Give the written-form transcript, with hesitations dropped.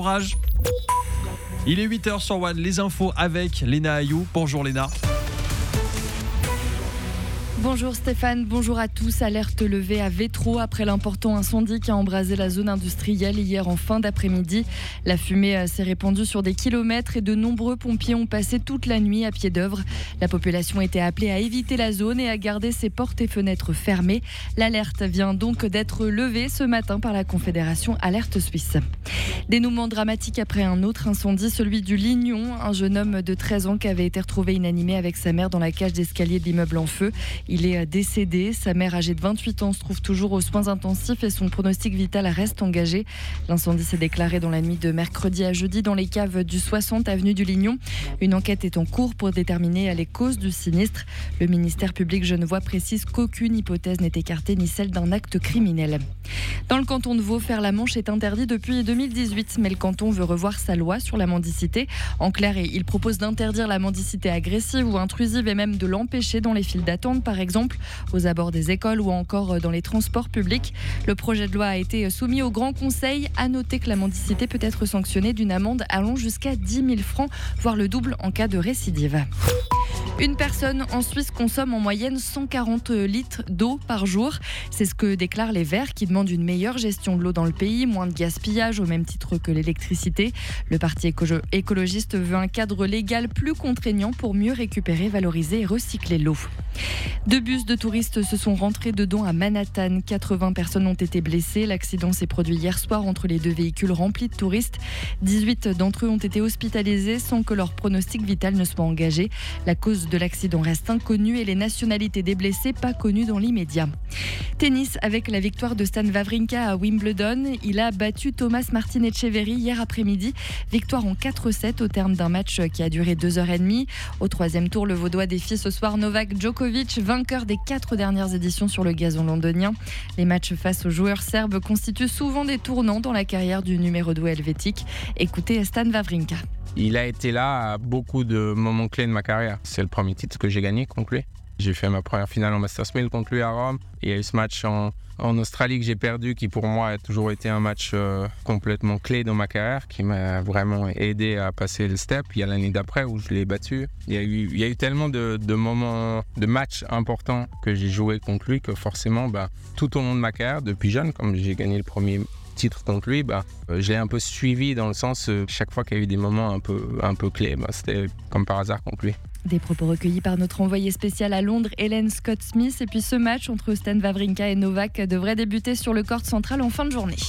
courage. Il est 8h sur One, les infos avec Léna Ayou. Bonjour Léna. Bonjour Stéphane, bonjour à tous. Alerte levée à Vétro après l'important incendie qui a embrasé la zone industrielle hier en fin d'après-midi. La fumée s'est répandue sur des kilomètres et de nombreux pompiers ont passé toute la nuit à pied d'œuvre. La population était appelée à éviter la zone et à garder ses portes et fenêtres fermées. L'alerte vient donc d'être levée ce matin par la Confédération Alerte Suisse. Dénouement dramatique après un autre incendie, celui du Lignon. Un jeune homme de 13 ans qui avait été retrouvé inanimé avec sa mère dans la cage d'escalier de l'immeuble en feu. Il est décédé. Sa mère, âgée de 28 ans, se trouve toujours aux soins intensifs et son pronostic vital reste engagé. L'incendie s'est déclaré dans la nuit de mercredi à jeudi dans les caves du 60 avenue du Lignon. Une enquête est en cours pour déterminer les causes du sinistre. Le ministère public genevois précise qu'aucune hypothèse n'est écartée ni celle d'un acte criminel. Dans le canton de Vaud, faire la manche est interdit depuis 2018, mais le canton veut revoir sa loi sur la mendicité. En clair, il propose d'interdire la mendicité agressive ou intrusive et même de l'empêcher dans les files d'attente, par exemple, aux abords des écoles ou encore dans les transports publics. Le projet de loi a été soumis au Grand Conseil. À noter que la mendicité peut être sanctionnée d'une amende allant jusqu'à 10 000 francs, voire le double en cas de récidive. Une personne en Suisse consomme en moyenne 140 litres d'eau par jour. C'est ce que déclarent les Verts qui demandent une meilleure gestion de l'eau dans le pays, moins de gaspillage au même titre que l'électricité. Le parti écologiste veut un cadre légal plus contraignant pour mieux récupérer, valoriser et recycler l'eau. 2 bus de touristes se sont rentrés dedans à Manhattan. 80 personnes ont été blessées. L'accident s'est produit hier soir entre les 2 véhicules remplis de touristes. 18 d'entre eux ont été hospitalisés sans que leur pronostic vital ne soit engagé. La cause de l'accident reste inconnue et les nationalités des blessés pas connues dans l'immédiat. Tennis avec la victoire de Stan Wawrinka à Wimbledon. Il a battu Thomas Martin Etcheverry hier après-midi. Victoire en 4-7 au terme d'un match qui a duré 2h30. Au 3e tour, le Vaudois défie ce soir Novak Djokovic, vainqueur des 4 dernières éditions sur le gazon londonien. Les matchs face aux joueurs serbes constituent souvent des tournants dans la carrière du numéro 2 helvétique. Écoutez Stan Wawrinka. Il a été là à beaucoup de moments clés de ma carrière. C'est le premier titre que j'ai gagné contre lui. J'ai fait ma première finale en Masters 1000 contre lui à Rome. Il y a eu ce match en Australie que j'ai perdu, qui pour moi a toujours été un match complètement clé dans ma carrière, qui m'a vraiment aidé à passer le step. Il y a l'année d'après où je l'ai battu. Il y a eu tellement de moments, de matchs importants que j'ai joué contre lui que forcément, tout au long de ma carrière, depuis jeune, comme j'ai gagné le premier titre contre lui, je l'ai un peu suivi dans le sens, chaque fois qu'il y a eu des moments un peu clés, c'était comme par hasard contre lui. Des propos recueillis par notre envoyée spéciale à Londres, Hélène Scott-Smith. Et puis ce match entre Stan Wawrinka et Novak devrait débuter sur le court central en fin de journée.